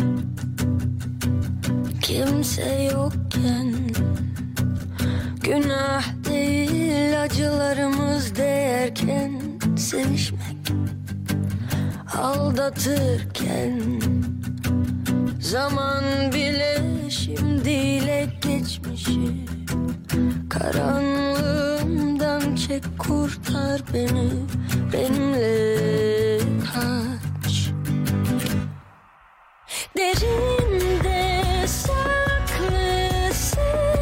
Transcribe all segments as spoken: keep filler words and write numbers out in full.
Kimse yokken günah değil, acılarımız değerken sevişmek, aldatırken zaman bile şimdiyle geçmişi, karanlığımdan çek kurtar beni, benimle kaç. Derinde saklısın,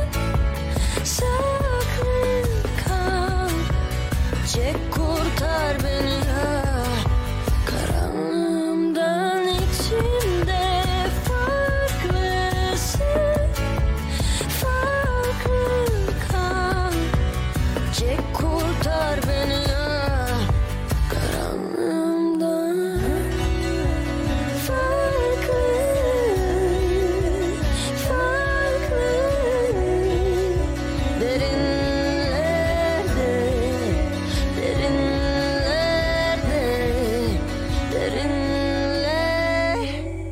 saklı kal, çek kurtar beni ya. Karanlığımdan içimde farklısın, farklı kal, çek kurtar beni ya. Karanlığımdan farklı, farklı, derinlerde, derinlerde, derinler.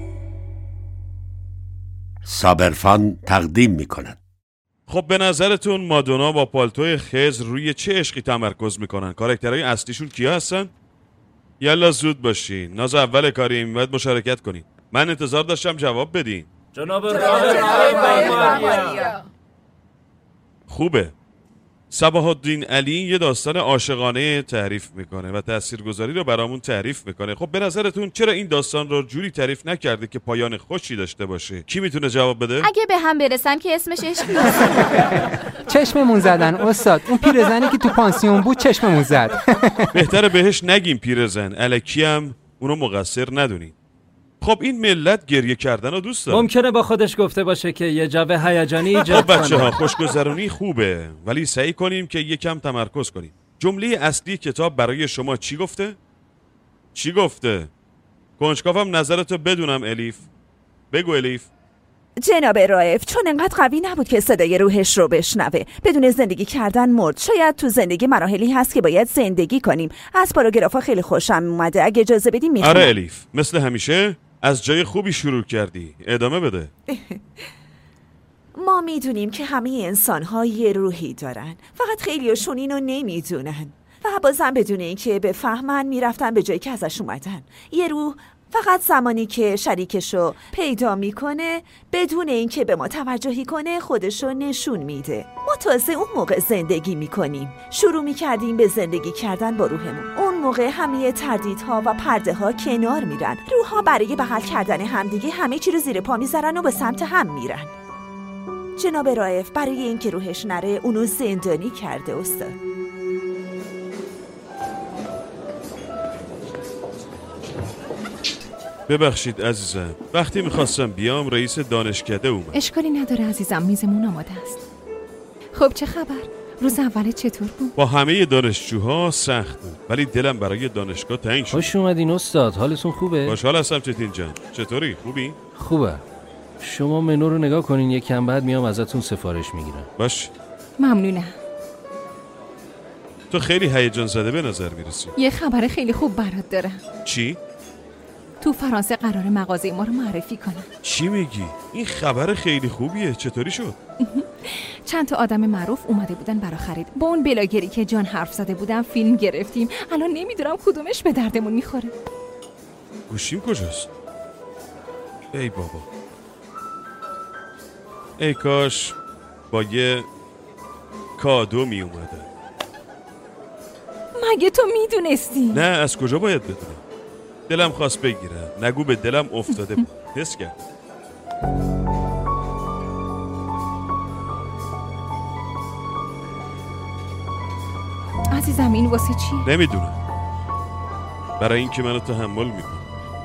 صابرفان تقدیم می‌کند. خب به نظرتون مادونا با پالتوی خضر روی چه عشقی تمرکز میکنن؟ کاراکترهای اصلیشون کیا هستن؟ یلا زود باشین، ناز اول کاریم، باید مشارکت کنین. من انتظار داشتم جواب بدین. جناب رای. خوبه. صباح الدین علی یه داستان عاشقانه تعریف میکنه و تاثیرگذاری رو برامون تعریف میکنه. خب به نظرتون چرا این داستان رو جوری تعریف نکرده که پایان خوشی داشته باشه؟ کی میتونه جواب بده؟ اگه به هم برسن که اسمش عشق نیست. چشممون زدن استاد، اون پیرزنی که تو پانسیون بود چشممون زد. بهتره بهش نگیم پیرزن، الکی هم اونو مقصر ندونین. خب این ملت گریه کردن رو دوست داره. ممکنه با خودش گفته باشه که یه جو هیجانی ایجاد کنه. خب کنه. بچه‌ها خوشگذرونی خوبه، ولی سعی کنیم که یکم تمرکز کنیم. جمله اصلی کتاب برای شما چی گفته؟ چی گفته؟ کنجکاوم نظرتو بدونم الیف. بگو الیف. جناب رائف، چون انقدر قوی نبود که صدای روحش رو بشنوه. بدون زندگی کردن مرد. شاید تو زندگی مراحلی هست که باید زندگی کنیم. از پاراگرافا خیلی خوشم اومده. اگه اجازه بدیم میخونم. آره الیف، مثل همیشه از جای خوبی شروع کردی. ادامه بده. ما میدونیم که همه انسان‌ها یه روحی دارن، فقط خیلیاشون اینو نمیدونن و بازم بدون اینکه بفهمن میرفتن به جایی که ازش اومدن. یه روح فقط زمانی که شریکشو پیدا میکنه بدون اینکه به ما توجهی کنه خودشو نشون میده. ما تازه اون موقع زندگی میکنیم. شروع میکردیم به زندگی کردن با روحمون. اون موقع همه تردیدها و پرده ها کنار میرن. روحها برای بغل کردن همدیگه همه چی رو زیر پا میذارن و به سمت هم میرن. جناب رائف برای اینکه روحش نره اونو زندانی کرده استاد. ببخشید عزیزم، وقتی میخواستم بیام رئیس دانشکده اومد. اشکالی نداره عزیزم، میزمون آماده است. خب چه خبر؟ روز اول چطور بود؟ با همه دانشجوها سخت بود، ولی دلم برای دانشگاه تنگ شد. خوش اومدین استاد، حالتون خوبه؟ خوشحال هستم چتین جان. چطوری؟ خوبی؟ خوبه. شما منو رو نگاه کنین، یکم بعد میام ازتون سفارش میگیرم. باش. ممنونم. تو خیلی هیجان زده به نظر میرسی. یه خبر خیلی خوب برات دارم. چی؟ تو فرانسه قرار مغازه ما رو معرفی کنم. چی میگی؟ این خبر خیلی خوبیه. چطوری شد؟ چند تا آدم معروف اومده بودن برا خرید. با اون بلاگری که جان حرف زده بودم فیلم گرفتیم. الان نمیدونم کدومش به دردمون میخوره. گوشیم کجاست؟ ای بابا، ای کاش با یه کادو می اومده. مگه تو میدونستی؟ نه، از کجا باید بدونم؟ دلم خواست بگیرم، نگو به دلم افتاده بود. حس کرد. عزیزم این واسه چی؟ نمیدونم، برای اینکه منو تحمل میکنم.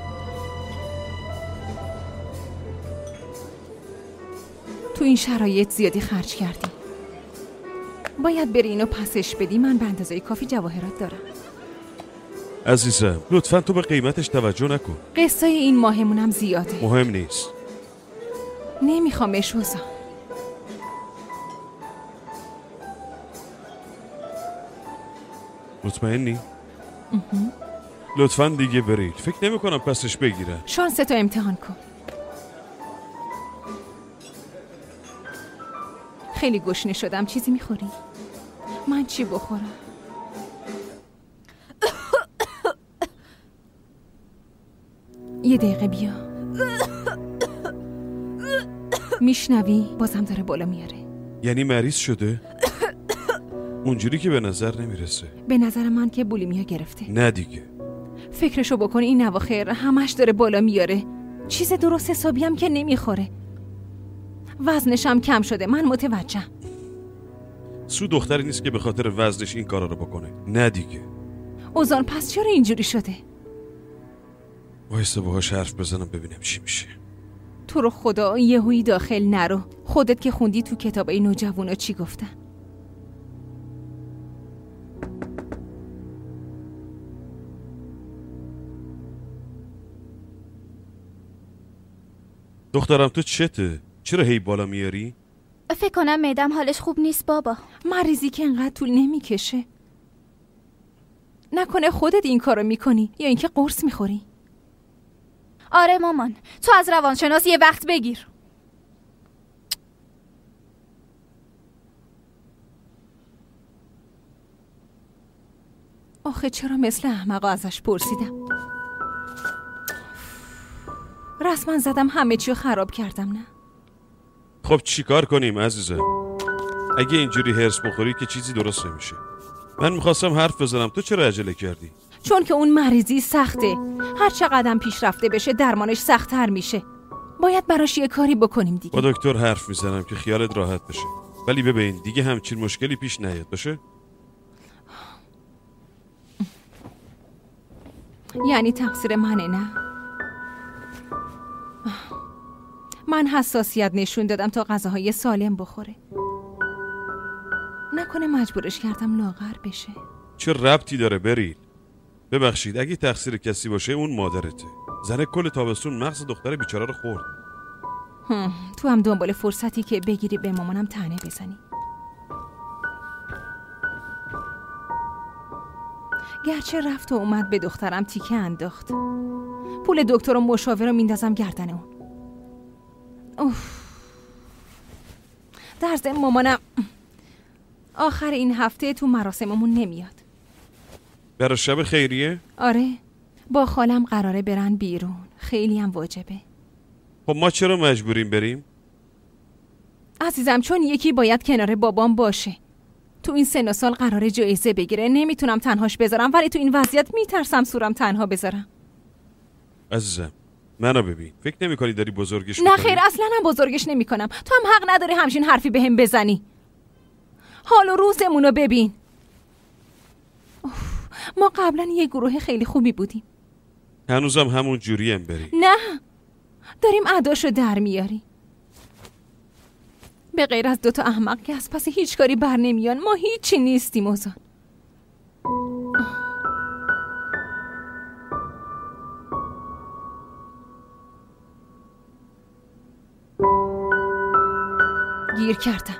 تو این شرایط زیادی خرج کردی، باید بری اینو پسش بدی. من به اندازه کافی جواهرات دارم. عزیزم لطفاً تو به قیمتش توجه نکن. قصه این ماهمونم زیاده. مهم نیست. نمیخوامش وزا. مطمئنی؟ لطفاً دیگه برید. فکر نمی کنم پسش بگیرم. شانستو امتحان کن. خیلی گشنه شدم. چیزی میخوری؟ من چی بخورم؟ یه دقیقه بیا. میشنوی؟ بازم داره بالا میاره. یعنی مریض شده؟ اونجوری که به نظر نمیرسه. به نظر من که بولیمیا گرفته. نه دیگه. فکرشو بکن این اواخر همش داره بالا میاره. چیز درست حسابی هم که نمیخوره. وزنش هم کم شده. من متوجهم. سو دختری نیست که به خاطر وزنش این کارا رو بکنه. نه دیگه. اوزان پس چرا اینجوری شده؟ وایسا باهاش حرف بزنم ببینم چی میشه. تو رو خدا یهویی داخل نرو. خودت که خوندی تو کتابای نوجوانا چی گفتن. دخترم تو چته؟ چرا هی بالا میاری؟ فکر کنم معدم حالش خوب نیست بابا. مریضی که انقدر طول نمیکشه. نکنه خودت این کارو میکنی یا اینکه قرص میخوری؟ آره مامان، تو از روانشناس یه وقت بگیر. آخه چرا مثل احمقا ازش پرسیدم؟ رسما زدم همه چی رو خراب کردم. نه خب چیکار کنیم عزیزم؟ اگه اینجوری هرس بخوری که چیزی درست نمیشه. من میخواستم حرف بزنم، تو چرا عجله کردی؟ چون که اون مریضی سخته. هر چقدر پیش رفته بشه درمانش سخت‌تر میشه. باید براش یه کاری بکنیم دیگه. با دکتر حرف میزنم که خیالت راحت بشه. ولی ببین دیگه همچین مشکلی پیش نیاد باشه. یعنی تقصیر منه؟ نه من حساسیت نشون دادم تا غذاهای سالم بخوره. نکنه مجبورش کردم لاغر بشه. چه ربطی داره بریل؟ ببخشید اگه تقصیر کسی باشه اون مادرته. زنه کل تابستون مغز دختر بیچاره رو خورد. هم. تو هم دنبال فرصتی که بگیری به مامانم طعنه بزنی. گرچه رفت و اومد به دخترم تیکه انداخت. پول دکتر و مشاور رو میندازم گردن اون. اوف. در ضمن مامانم آخر این هفته تو مراسممون نمیاد. برای شب خیریه؟ آره، با خالم قراره برن بیرون. خیلی هم واجبه. خب ما چرا مجبوریم بریم؟ عزیزم چون یکی باید کنار بابام باشه. تو این سن و سال قراره جایزه بگیره. نمیتونم تنهاش بذارم، ولی تو این وضعیت میترسم سورم تنها بذارم. عزیزم منو ببین، فکر نمی کنی داری بزرگش نه میکنی؟ خیر، اصلا هم بزرگش نمی کنم. تو هم حق نداری همچین حرفی به هم بزنی. حال و روزمونو ببین. اوف. ما قبلا یه گروه خیلی خوبی بودیم. هنوزم همون جوریم بری؟ نه، داریم اداشو در میاری. به غیر از دوتا احمق که از پس هیچ کاری بر نمیان ما هیچی نیستیم. اوزان گیر کردم.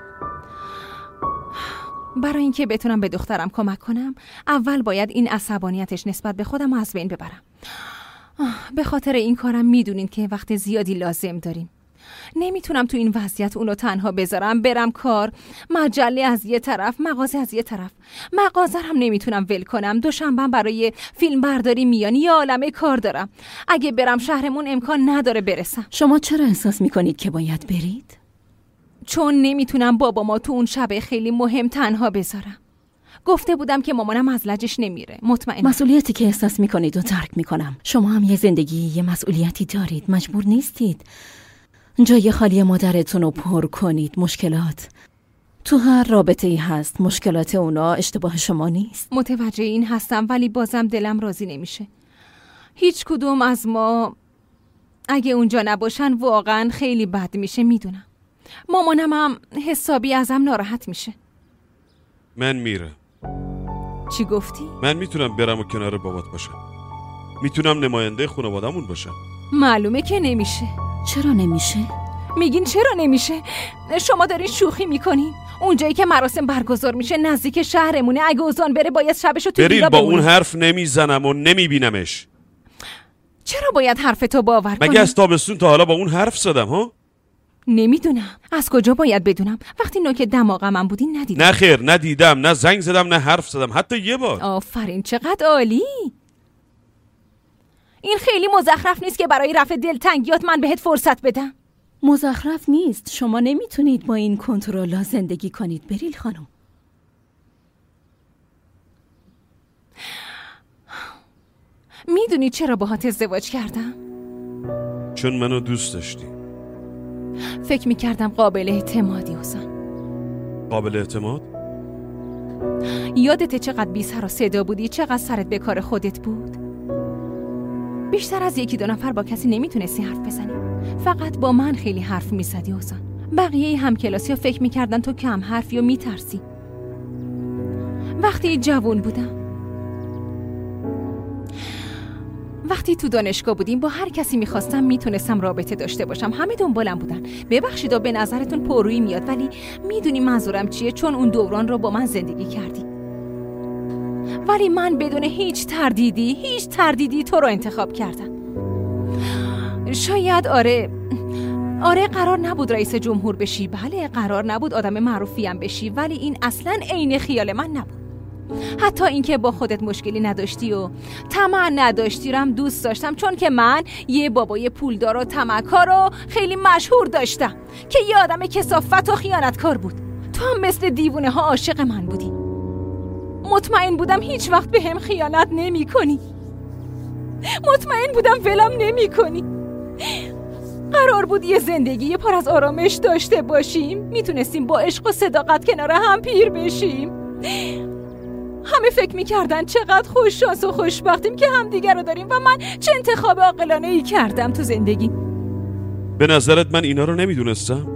برای اینکه بتونم به دخترم کمک کنم اول باید این عصبانیتش نسبت به خودم از بین ببرم. به خاطر این کارم میدونین که وقت زیادی لازم داریم. نمیتونم تو این وضعیت اونو تنها بذارم. برم کار، مجله از یه طرف، مغازه از یه طرف. مغازه هم نمیتونم ول کنم. دوشنبه برای فیلم برداری میان، یه عالمه کار دارم. اگه برم شهرمون امکان نداره برسم. شما چرا احساس میکنید که باید برید؟ چون نمیتونم بابا ما تو اون شب خیلی مهم تنها بذارم. گفته بودم که مامانم از لجش نمیره. مطمئنم. مسئولیتی که احساس میکنید و ترک میکنم. شما هم یه زندگی، یه مسئولیتی دارید. مجبور نیستید جای خالی مادرتون رو پر کنید. مشکلات تو هر رابطه ای هست. مشکلات اونا اشتباه شما نیست. متوجه این هستم، ولی بازم دلم راضی نمیشه. هیچ کدوم از ما اگه اونجا نباشن واقعا خیلی بد میشه. میدونم مامانم هم حسابی ازم ناراحت میشه. من میرم. چی گفتی؟ من میتونم برم و کنار بابات باشم. میتونم نماینده خانواده‌مون باشم. معلومه که نمیشه. چرا نمیشه؟ میگین چرا نمیشه؟ شما دارین شوخی میکنین. اونجایی که مراسم برگزار میشه نزدیک شهرمونه. اگه اوزان بره باید شبشو تو بریل ویلا با بمونه. اون حرف نمیزنم و نمیبینمش. چرا باید حرفتو باور کنم؟ مگه از تابستون تا حالا با اون حرف زدم ها؟ نمیدونم. از کجا باید بدونم؟ وقتی نوک دماغم من بودی ندیدم. نه خیر، ندیدم، نه زنگ زدم، نه حرف زدم، حتی یه بار. آفرین، چقدر عالی. این خیلی مزخرف نیست که برای رفع دلتنگیات من بهت فرصت بدم؟ مزخرف نیست. شما نمیتونید با این کنترل‌ها زندگی کنید بریل خانم. میدونی چرا باهات ازدواج کردم؟ چون منو دوست داشتی. فکر میکردم قابل اعتمادی حسن. قابل اعتماد؟ یادته چقدر بی سر و صدا بودی؟ چقدر سرت به کار خودت بود؟ بیشتر از یکی دو نفر با کسی نمیتونستی حرف بزنی. فقط با من خیلی حرف میزدی حسن. بقیه همکلاسی ها فکر میکردن تو کم حرفی و میترسی. وقتی جوان بودم، وقتی تو دانشگاه بودیم، با هر کسی میخواستم میتونستم رابطه داشته باشم. همه دنبالم بودن. ببخشید و به نظرتون پرویی میاد، ولی میدونی منظورم چیه، چون اون دوران رو با من زندگی کردی. ولی من بدون هیچ تردیدی هیچ تردیدی تو رو انتخاب کردم. شاید آره آره قرار نبود رئیس جمهور بشی، بله قرار نبود آدم معروفیم بشی، ولی این اصلاً عین خیال من نبود. حتی اینکه با خودت مشکلی نداشتی و طمع نداشتی رو هم دوست داشتم، چون که من یه بابای پولدار و طمعکار رو خیلی مشهور داشتم که یه آدم کثافت و خیانتکار بود. تو هم مثل دیوونه ها عاشق من بودی. مطمئن بودم هیچ وقت به هم خیانت نمی کنی. مطمئن بودم ولم نمی کنی. قرار بود یه زندگی پر از آرامش داشته باشیم. میتونستیم با عشق و صداقت کنار هم پیر بشیم. همه فکر میکردن چقدر خوش شانس و خوشبختیم که همدیگر رو داریم و من چه انتخاب عاقلانه ای کردم تو زندگی. به نظرت من اینا رو نمیدونستم؟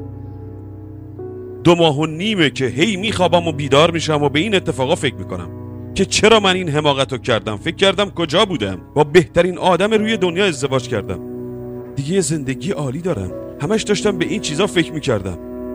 دو ماه و نیمه که هی میخوابم و بیدار میشم و به این اتفاقا فکر میکنم که چرا من این حماقت رو کردم. فکر کردم کجا بودم؟ با بهترین آدم روی دنیا ازدواج کردم، دیگه زندگی عالی دارم. همش داشتم به این چیزا فکر میکردم.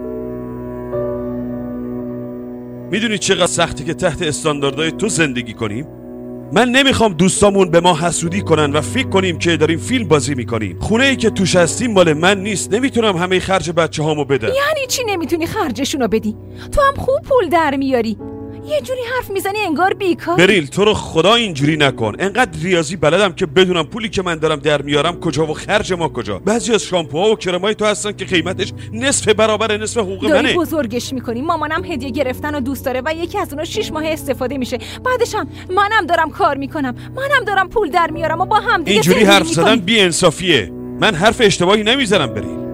میدونی چقدر سخته که تحت استانداردهای تو زندگی کنیم؟ من نمیخوام دوستامون به ما حسودی کنن و فکر کنیم که داریم فیلم بازی میکنیم. خونه ای که توش هستیم مال من نیست. نمیتونم همه خرج بچه هامو بدم. یعنی چی نمیتونی خرجشونو بدی؟ تو هم خوب پول در میاری. یه جوری حرف میزنی انگار بیکار. بریل تو رو خدا اینجوری نکن. انقدر ریاضی بلدم که بدونم پولی که من دارم در میارم کجا و خرج ما کجا. بعضی از شامپوها و کرمای تو هستن که قیمتش نصف برابر نصف حقوق منه. داری بزرگش میکنی. مامانم هدیه گرفتن و دوست داره و یکی از اونها شش ماه استفاده میشه. بعدش هم منم دارم کار میکنم، منم دارم پول در میارم و با هم دیگه اینجوری حرف زدن بی انصافیه. من حرف اشتباهی نمیزنم بریل.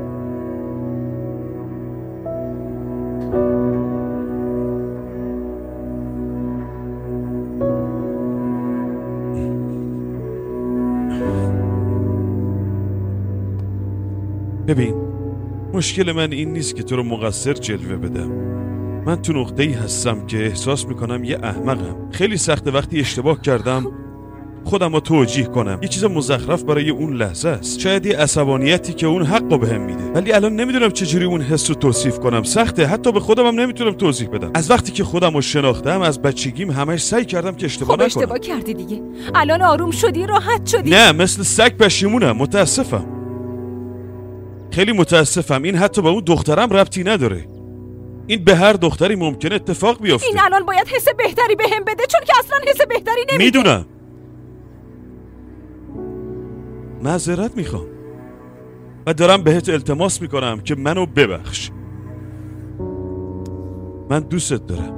ببین، مشکل من این نیست که تو رو مقصر جلوه بدم. من تو نقطه‌ای هستم که احساس میکنم یه احمقم. خیلی سخته وقتی اشتباه کردم خودم رو توجیه کنم. یه چیز مزخرف برای اون لحظه است، شاید یه عصبانیتی که اون حق رو بهم میده، ولی الان نمیدونم چجوری اون حس رو توصیف کنم. سخته، حتی به خودم هم نمیتونم توضیح بدم. از وقتی که خودم رو شناختم، از بچگیم همش سعی کردم که اشتباه خب نکنم. اشتباه کردی دیگه. الان آروم شدی، راحت شدی. نه، مثل سگ پشیمونم. متاسفم، خیلی متاسفم. این حتی به اون دخترم ربطی نداره. این به هر دختری ممکنه اتفاق بیفته. این الان باید حس بهتری بهم بده، چون که اصلا حس بهتری نمیده. میدونم. معذرت میخوام و دارم بهت التماس میکنم که منو ببخش. من دوستت دارم.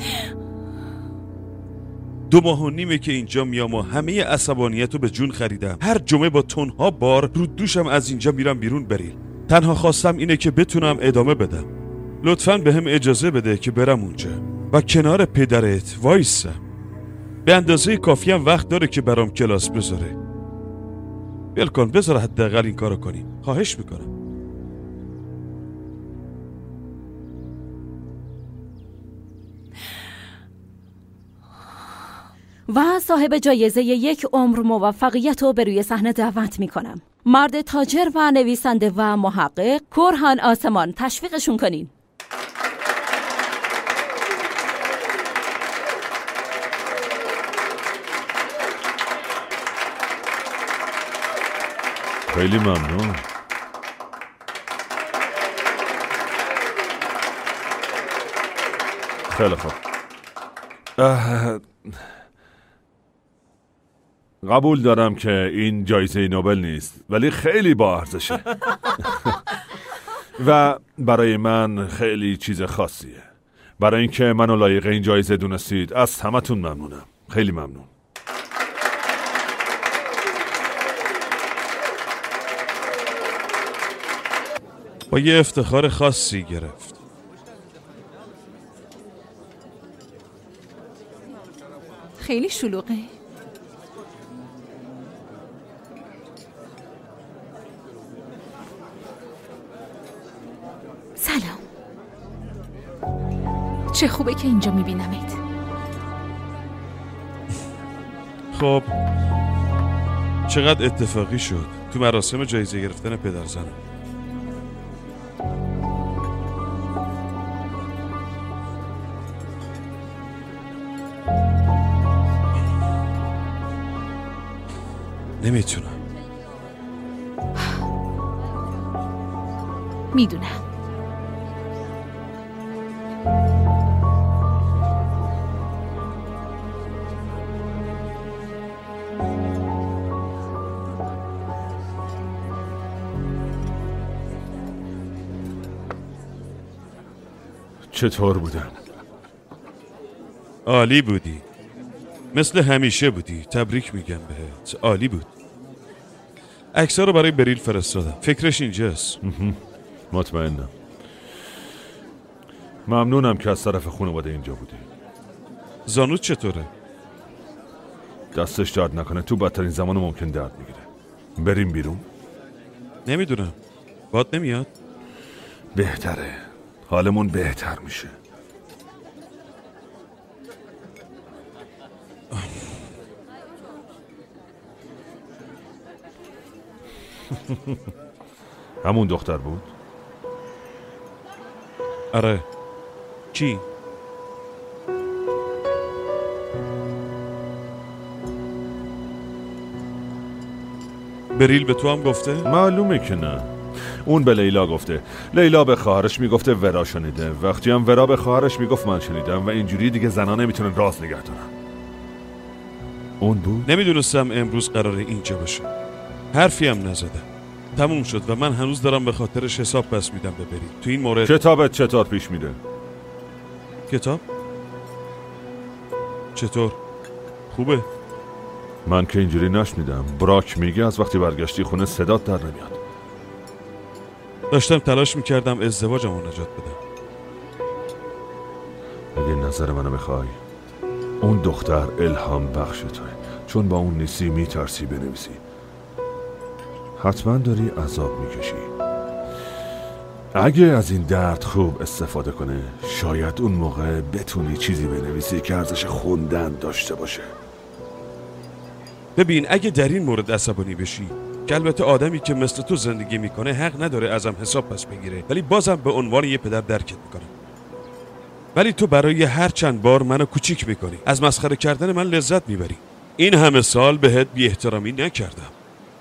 دو ماه و نیمه که اینجا میام و همه عصبانیت رو به جون خریدم. هر جمعه با تنها بار رو دوشم از اینجا میرم بیرون. بریل، تنها خواستم اینه که بتونم ادامه بدم. لطفاً به هم اجازه بده که برم اونجا و کنار پدرت وایسم. به اندازه کافی هم وقت داره که برام کلاس بذاره. ول کن، بذار حداقل این کارو کنیم. خواهش میکنم. و صاحب جایزه یک عمر موفقیت رو به روی صحنه دعوت میکنم. مرد تاجر و نویسنده و محقق کرهان آسمان. تشویقشون کنین. خیلی ممنون. خیلی خوب. قبول دارم که این جایزه نوبل نیست، ولی خیلی با ارزشه. و برای من خیلی چیز خاصیه. برای اینکه منو لایق این جایزه دونستید از همتون ممنونم. خیلی ممنون. با یه افتخار خاصی گرفت. خیلی شلوغه. سلام. چه خوبه که اینجا میبینمت. خب چقدر اتفاقی شد تو مراسم جایزه گرفتن پدرزنم. نمیتونم. میدونم. چطور بودم؟ عالی بودی. مثل همیشه بودی. تبریک میگم بهت. عالی بود. عکس‌ها رو برای بریل فرستادم. فکرش اینجاست. مطمئنم. ممنونم که از طرف خانواده اینجا بودی. زانوت چطوره؟ دستش درد نکنه. تو بدترین زمان ممکن درد میگیره. بریم بیرون؟ نمیدونم. باد نمیاد؟ بهتره. حالمون بهتر میشه. همون دختر بود؟ آره. کی؟ بریل به تو هم گفته؟ معلومه که نه. اون به لیلا گفته. لیلا به خواهرش میگفته ورا شنیده. وقتی هم ورا به خواهرش میگفت من شنیدم و اینجوری دیگه زنا نمیتونن راز نگه دارن. اون بود؟ نمیدونستم امروز قراره اینجا باشه. حرفی هم نزدم. تموم شد و من هنوز دارم به خاطرش حساب پس میدم به بریل. تو این مورد کتابت چطور پیش میره؟ کتاب؟ چطور؟ خوبه؟ من که اینجوری نشنیدم. براک میگه از وقتی برگشتی خونه صدات در نمیاد. داشتم تلاش میکردم ازدواجمو نجات بدم. اگه نظر منو بخوای اون دختر الهام بخش توه. چون با اون نیستی میترسی بنویسی. حتما داری عذاب میکشی. اگه از این درد خوب استفاده کنه شاید اون موقع بتونی چیزی بنویسی که ارزش خوندن داشته باشه. ببین اگه در این مورد عصبانی بشی که البته آدمی که مثل تو زندگی میکنه حق نداره ازم حساب پس بگیره، ولی بازم به عنوان یه پدر درکت میکنم. ولی تو برای هر چند بار منو کوچیک میکنی. از مسخره کردن من لذت میبری. این همه سال بهت بی احترامی نکردم.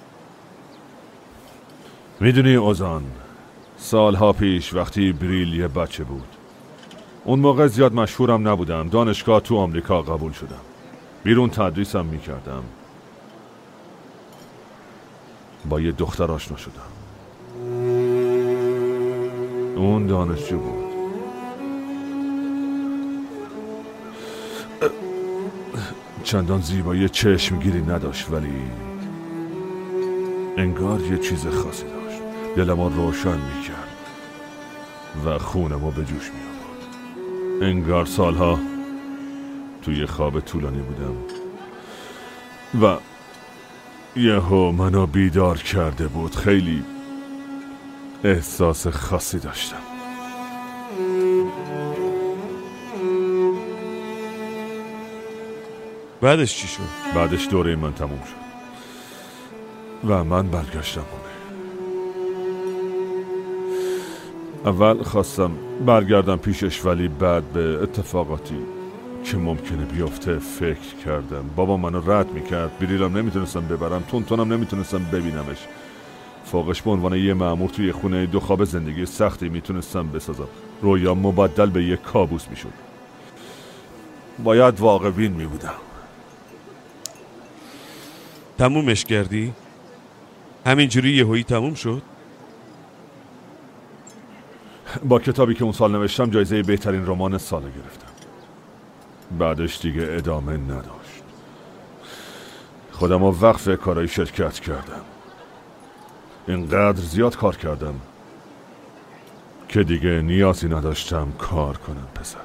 میدونی اوزان، سالها پیش وقتی بریل یه بچه بود اون موقع زیاد مشهورم نبودم. دانشگاه تو آمریکا قبول شدم. بیرون تدریسم میکردم. با یه دختر آشنا شدم. اون دانشجو بود. چندان زیبایی چشمگیری نداشت ولی انگار یه چیز خاصی داشت. دلمو روشن میکرد و خونمو به جوش میآورد. انگار سالها توی خواب طولانی بودم و یهو منو بیدار کرده بود. خیلی احساس خاصی داشتم. بعدش چی شد؟ بعدش دوره من تموم شد و من برگشتم خونه. اول خواستم برگردم پیشش ولی بعد به اتفاقاتی که ممکنه بیفته فکر کردم. بابا منو رد میکرد. بریلم نمیتونستم ببرم. تون تونم نمیتونستم ببینمش. فوقش به عنوان یه مأمور توی خونه دو خواب زندگی سختی میتونستم بسازم. رویا مبدل به یک کابوس میشد. باید واقع بین می بودم. تمومش کردی؟ همینجوری یهویی تموم شد؟ با کتابی که اون سال نوشتم جایزه بهترین رمان سال گرفتم. بعدش دیگه ادامه نداشت. خودم رو وقف کارهای شرکت کردم. اینقدر زیاد کار کردم که دیگه نیازی نداشتم کار کنم پسر.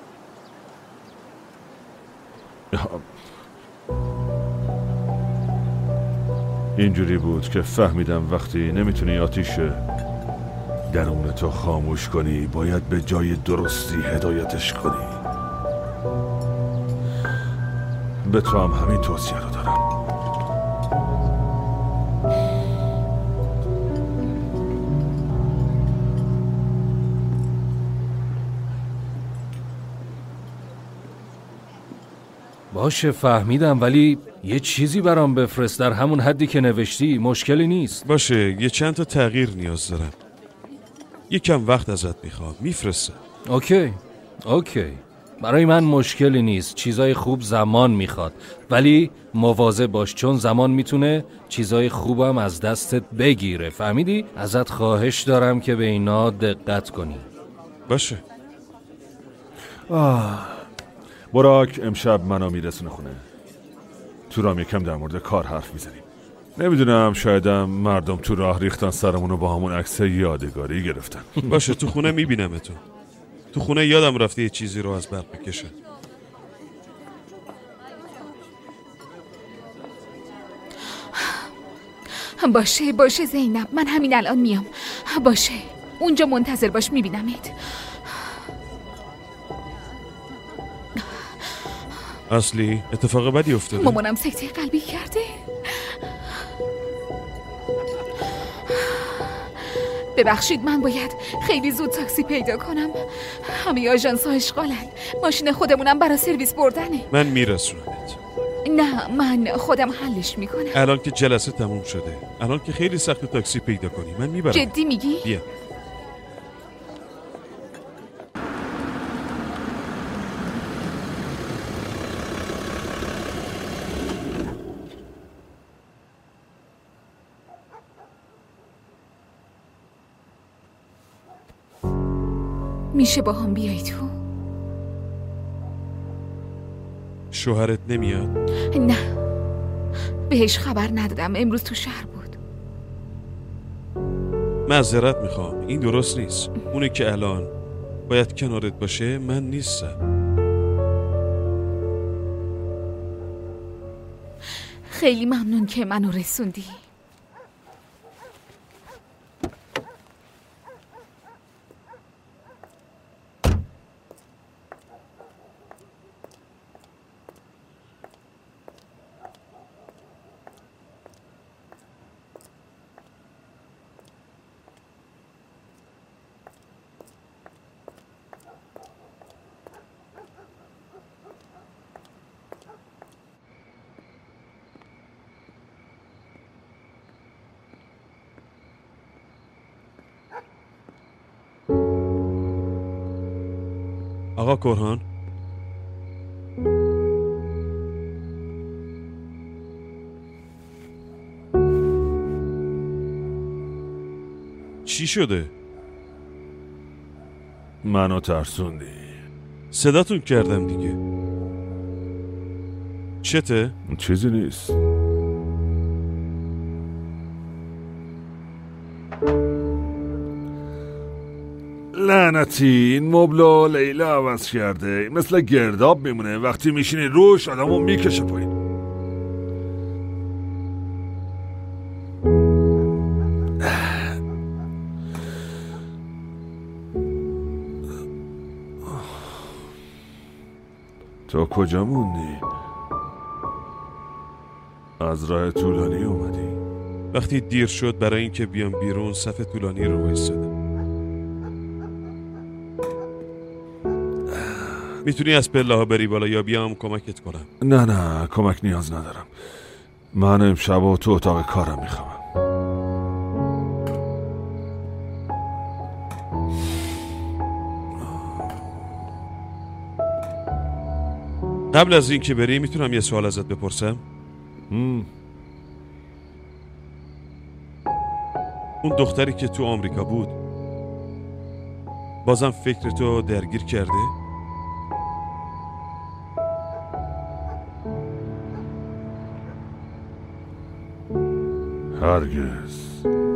اینجوری بود که فهمیدم وقتی نمیتونی آتیش درونتو خاموش کنی باید به جای درستی هدایتش کنی. به تو هم همین توصیه رو دارم. باشه فهمیدم، ولی یه چیزی برام بفرست در همون حدی که نوشتی. مشکلی نیست. باشه، یه چند تا تغییر نیاز دارم. یکم وقت ازت میخوام. میفرستم. اوکی اوکی برای من مشکلی نیست. چیزای خوب زمان میخواد، ولی مواظب باش چون زمان میتونه چیزای خوبم از دستت بگیره. فهمیدی؟ ازت خواهش دارم که به اینا دقت کنی. باشه. آه. براک امشب منو میرسونه خونه. تو رام یکم در مورد کار حرف میزنیم. نمیدونم، شایدم مردم تو راه ریختن سرمونو با همون عکس یادگاری گرفتن. باشه، تو خونه میبینم تو. تو خونه یادم رفته یه چیزی رو از برق بکشن. باشه باشه زینب، من همین الان میام. باشه، اونجا منتظر باش، میبینمت. اصلی اتفاق بدی افتاده. مامانم سکته قلبی کرده. ببخشید، من باید خیلی زود تاکسی پیدا کنم. همه آژانس ها اشغالن. ماشین خودمونم برای سرویس بردنه. من میرسونمت. نه، من خودم حلش میکنم. الان که جلسه تموم شده، الان که خیلی سخت تاکسی پیدا کنی، من میبرم. جدی میگی؟ بیا. میشه با هم بیایی تو؟ شوهرت نمیاد؟ نه، بهش خبر ندادم، امروز تو شهر بود. معذرت میخوام، این درست نیست. اونی که الان باید کنارت باشه من نیستم. خیلی ممنون که منو رسوندی. آقا کرهان، چی شده؟ منو ترسوندی. صداتون کردم دیگه. چته؟ چیزی نیست. لعنتی، این مبل لیلا عوض کرده. مثل گرداب میمونه، وقتی میشینی روش آدمو میکشه پایین. تو کجا موندی؟ از راه طولانی اومدی؟ وقتی دیر شد برای اینکه بیام بیرون صف طولانی رو وایسادم. میتونی از پله ها بری بالا یا بیام کمکت کنم؟ نه نه، کمک نیاز ندارم. من امشب و تو اتاق کارم میخوام. قبل از این که بری میتونم یه سوال ازت بپرسم؟ هم. اون دختری که تو آمریکا بود بازم فکرتو درگیر کرده؟ هرگز.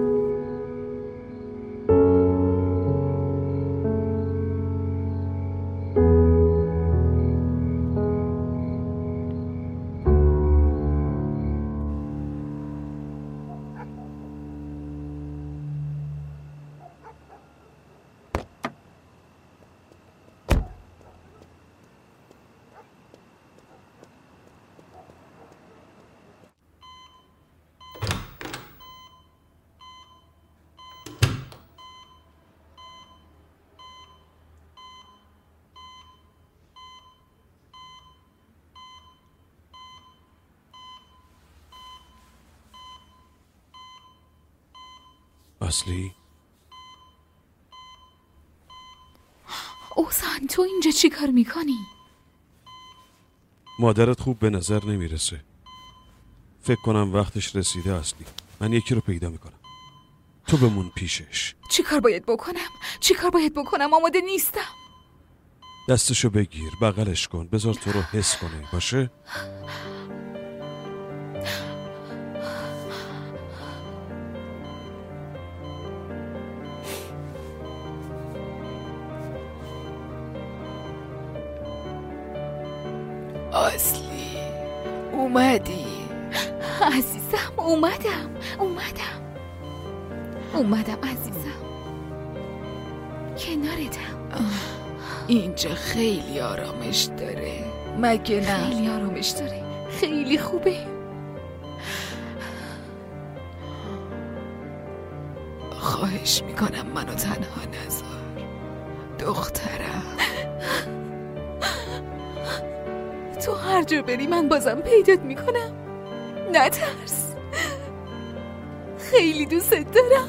اصلی؟ اوسان تو اینجا چی کار میکنی؟ مادرت خوب به نظر نمیرسه. فکر کنم وقتش رسیده اصلی. من یکی رو پیدا میکنم. تو بمون پیشش. چی کار باید بکنم؟ چی کار باید بکنم؟ آماده نیستم. دستشو بگیر، بغلش کن، بذار تو رو حس کنه، باشه؟ اصلی اومدی؟ عزیزم اومدم اومدم اومدم عزیزم، کنارتم. اینجا خیلی آرامش داره مگه نه؟ خیلی آرامش داره، خیلی خوبه. خواهش میکنم منو تنها نذار دخترم. تو هر جا بری من بازم پیدات میکنم، نترس. خیلی دوست دارم.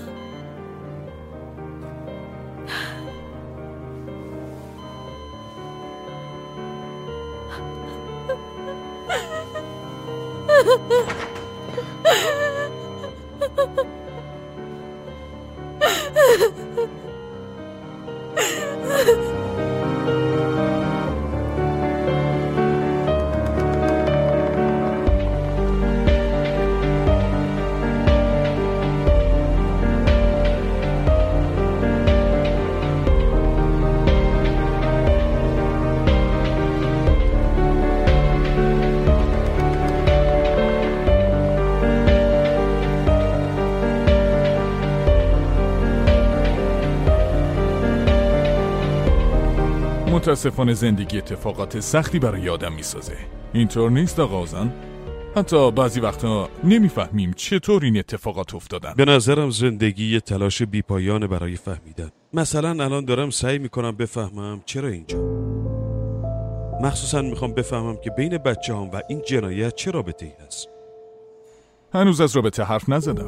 متاسفانه زندگی اتفاقات سختی برای آدم میسازه. اینطور نیست آقا اوزان؟ حتی بعضی وقتا نمیفهمیم چطور این اتفاقات افتادن. به نظرم زندگی یه تلاش بیپایانه برای فهمیدن. مثلا الان دارم سعی میکنم بفهمم چرا اینجا. مخصوصا میخوام بفهمم که بین بچه هم و این جنایت چه رابطه‌ای هست. هنوز از رابطه حرف نزدم.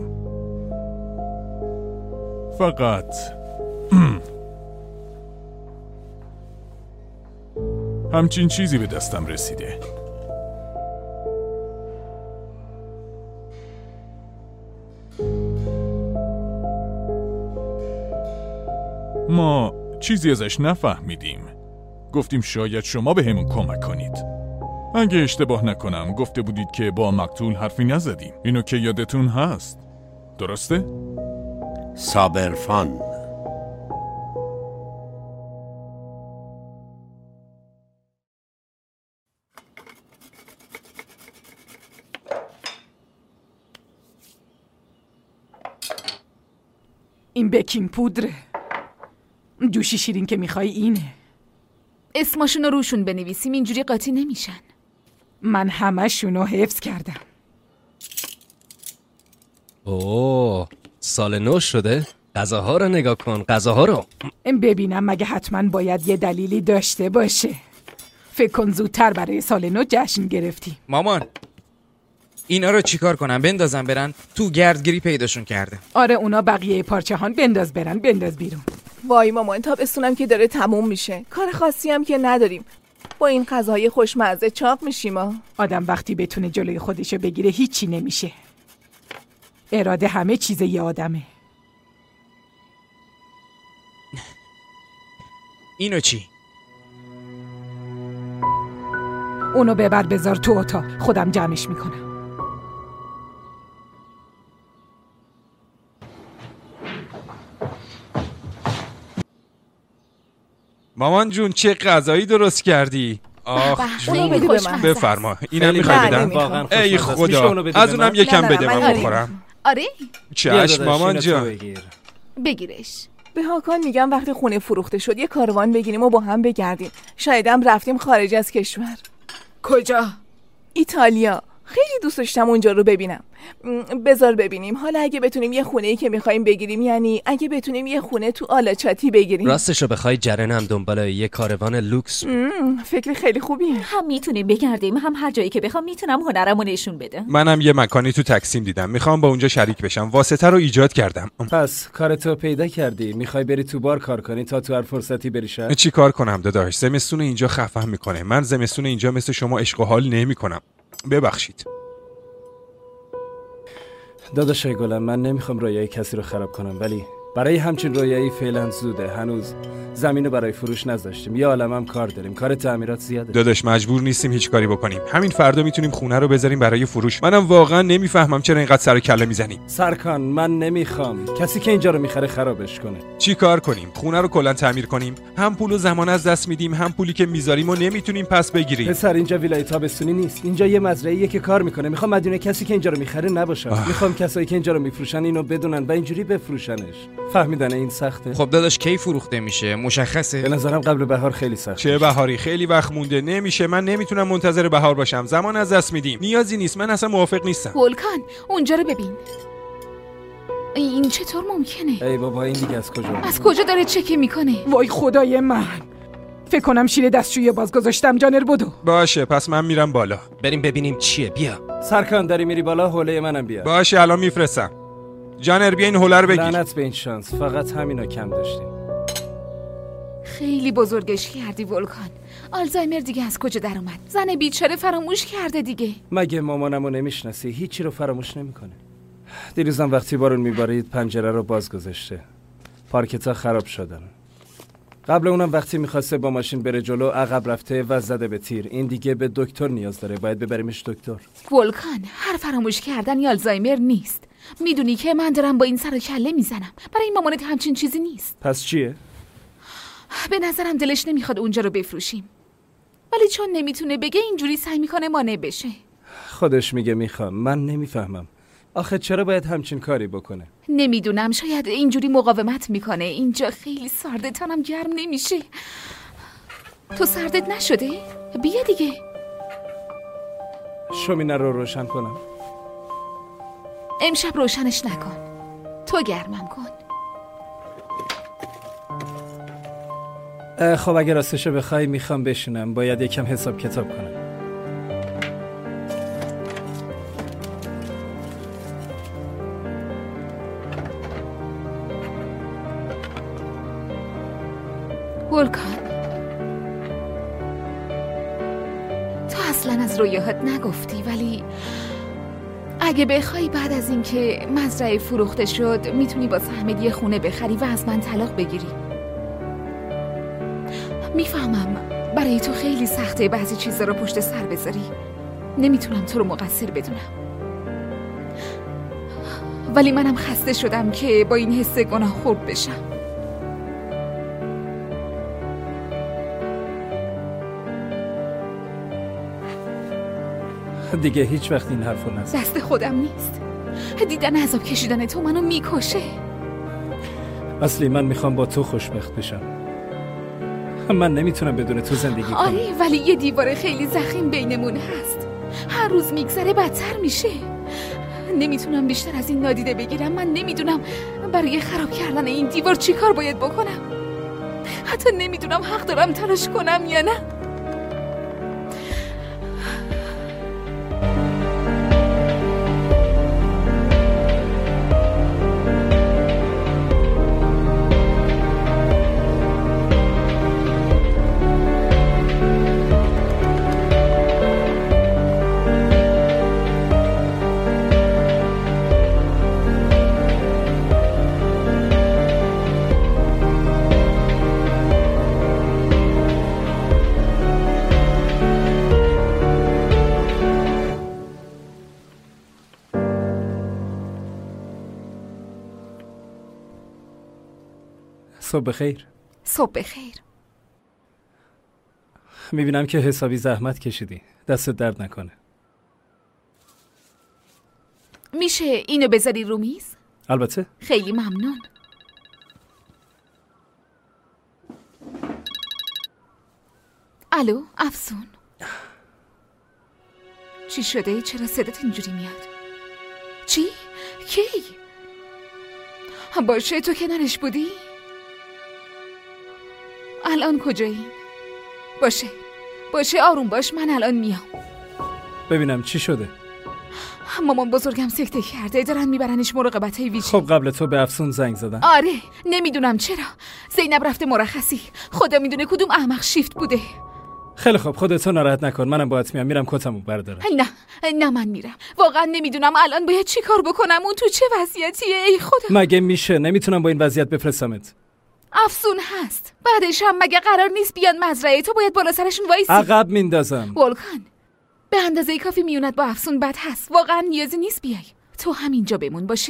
فقط همچین چیزی به دستم رسیده. ما چیزی ازش نفهمیدیم. گفتیم شاید شما به همون کمک کنید. اگه اشتباه نکنم گفته بودید که با مقتول حرفی نزدیم. اینو که یادتون هست، درسته؟ صابرفان. این بکینگ پودره. جوشی شیرین که میخوای اینه. اسمشون رو روشون بنویسیم، اینجوری قاطی نمیشن. من همه‌شون رو حفظ کردم. اوه، سال نو شده؟ غذاها رو نگاه کن، غذاها رو. ببینم مگه حتما باید یه دلیلی داشته باشه. فکر کن زودتر برای سال نو جشن گرفتی. مامان، اینا رو چیکار کنم؟ بندازم برن؟ تو گردگیری پیداشون کرده. آره اونا بقیه پارچه هان، بنداز برن، بنداز بیرون. وای مامان، تابستونم که داره تموم میشه، کار خاصی هم که نداریم. با این غذاهای خوشمزه چاق میشیم ها. آدم وقتی بتونه جلوی خودشو بگیره هیچی نمیشه. اراده همه چیز یه آدمه. اینو چی؟ اونو ببر بذار تو اتاق، خودم جمعش میکنم. مامان جون چه غذایی درست کردی؟ آخ خیلی خوشمزه. بفرما. اینم میخوای بدم؟ ای خدا، از اونم یکم بده من بخورم. آره چشم مامان جان. بگیرش. به هاکان میگم وقتی خونه فروخته شد یه کاروان بگیریم و با هم بگردیم. شایدم رفتیم خارج از کشور. کجا؟ ایتالیا. خیلی دوست داشتم اونجا رو ببینم. بذار ببینیم حالا اگه بتونیم یه خونه‌ای که می‌خوایم بگیریم، یعنی اگه بتونیم یه خونه تو آلاچاتی بگیریم. راستشو بخوای جرنم دنبال یه کاروان لوکس. فکر خیلی خوبیه. هم میتونیم بگردیم، هم هر جایی که بخوام میتونم هنرمو نشون بدم. منم یه مکانی تو تکسیم دیدم، میخوام با اونجا شریک بشم. واسطه رو ایجاد کردم. پس کارتو پیدا کردی، میخوای بری تو بار کار کنی تا تو هر فرصتی بری شهر؟ چی کار کنم داداش؟ زمستون اینجا خفن میکنه. من زمستون اینجا مثل شما عشق و حال نمیکنم. ببخشید. داداشای گلم، من نمیخوام رویای کسی رو خراب کنم، ولی برای همچین رویایی فعلا زوده. هنوز زمینو برای فروش نذاشتیم. یه عالمم کار داریم، کار تعمیرات زیاده. داداش مجبور نیستیم هیچ کاری بکنیم. همین فردا میتونیم خونه رو بذاریم برای فروش. منم واقعا نمیفهمم چرا اینقدر سر کله میزنی. سرکان، من نمیخوام کسی که اینجا رو میخره خرابش کنه. چی کار کنیم؟ خونه رو کلا تعمیر کنیم؟ هم پول و زمان از دست میدیم، هم پولی که میذاریم و نمیتونیم پس بگیریم. پسر اینجا ویلای تابستونی نیست. اینجا یه مزرعه‌ایه که کار میکنه. میخوام مدیون کسی که اینجا رو میخره نباشم. میخوام کسایی که اینجا رو میفروشن اینو بدونن و اینجوری بفروشنش. فهمیدن این سخته؟ خب داداش کی فروخته میشه؟ مشخصه؟ به نظرم قبل بهار خیلی سخته. چه بهاری؟ خیلی وقت مونده. نمیشه. من نمیتونم منتظر بهار باشم. زمان از دست میدیم. نیازی نیست. من اصلا موافق نیستم. ولکان اونجا رو ببین. این چطور ممکنه؟ ای بابا این دیگه از کجا؟ از کجا داره چکه میکنه؟ وای خدای من. فکر کنم شیل دستشویی باز گذاشتم. جانر بدو. باشه پس من میرم بالا. بریم ببینیم چیه. بیا. سرکان داری میری بالا، حوله منم بیا. باشه الان میفرستم. جانر بیا این حوله رو بگیر. لعنت به این شانس. فقط همینو کم داشتیم. خیلی بزرگش کردی ولکان. آلزایمر دیگه از کجا در اومد؟ زن بیچاره فراموش کرده دیگه. مگه مامانمو نمیشناسی؟ هیچی رو فراموش نمیکنه. دیروزم وقتی بارون میبارید پنجره رو باز گذاشته. پارکتا خراب شدن. قبل اونم وقتی میخواسته با ماشین بره جلو عقب رفته و زده به تیر. این دیگه به دکتر نیاز داره. باید ببریمش دکتر. ولکان هر فراموش کردن یا آلزایمر نیست. میدونی که من دارم با این سر و کله میزنم. برای مامانت همچین چیزی نیست. پس چیه؟ به نظرم دلش نمیخواد اونجا رو بفروشیم، ولی چون نمیتونه بگه اینجوری سعی میکنه مانع بشه. خودش میگه میخوام. من نمیفهمم آخه چرا باید همچین کاری بکنه. نمیدونم، شاید اینجوری مقاومت میکنه. اینجا خیلی سرده، تنم گرم نمیشه. تو سردت نشده؟ بیا دیگه. شومینه رو روشن کنم؟ امشب روشنش نکن، تو گرمم کن. خب اگه راستشو بخوای میخوام بشینم. باید یکم حساب کتاب کنم. ولکان تو اصلا از رویاهات نگفتی، ولی اگه بخوای بعد از اینکه مزرعه فروخته شد میتونی با سهم یه خونه بخری و از من طلاق بگیری. میفهمم برای تو خیلی سخته بعضی چیزا رو پشت سر بذاری. نمیتونم تو رو مقصر بدونم، ولی منم خسته شدم که با این حس گناه خورد بشم. دیگه هیچ وقت این حرفو نزن. دست خودم نیست. دیدن عذاب کشیدن تو منو میکشه. اصلی من میخوام با تو خوشبخت بشم. من نمیتونم بدون تو زندگی کنم. آره ولی یه دیوار خیلی ضخیم بینمون هست. هر روز میگذره بدتر میشه. نمیتونم بیشتر از این نادیده بگیرم. من نمیدونم برای خراب کردن این دیوار چی کار باید بکنم. حتی نمیدونم حق دارم تلاش کنم یا نه. صبح بخیر. صبح بخیر. میبینم که حسابی زحمت کشیدی. دست درد نکنه. میشه اینو بذاری رو میز؟ البته. خیلی ممنون. الو افسون، چی شده؟ چرا صدات اینجوری میاد؟ چی؟ کی؟ باشه تو کنارش بودی؟ الان کجایی؟ باشه باشه آروم باش، من الان میام. ببینم چی شده؟ مامان بزرگم سکته کرده، دارن میبرنش مراقبت های ویژه. خب قبل تو به افسون زنگ زدن؟ آره نمیدونم چرا. زینب رفته مرخصی، خدا میدونه کدوم احمق شیفت بوده. خیلی خب خودتو ناراحت نکن، منم باهات میام. میرم کتمو بردارم. نه نه من میرم. واقعا نمیدونم الان باید چی کار بکنم. اون تو چه وضعیتیه ای خدا؟ مگه میشه؟ نمیتونم با این وضعیت بفرستمت. افسون هست، بعدش هم مگه قرار نیست بیان مزرعه؟ تو باید بالا سرشون وایسی. عقب میندازم. ولکان به اندازه کافی میونت با افسون بد هست، واقعا نیازی نیست بیای. تو همینجا بمون باشه.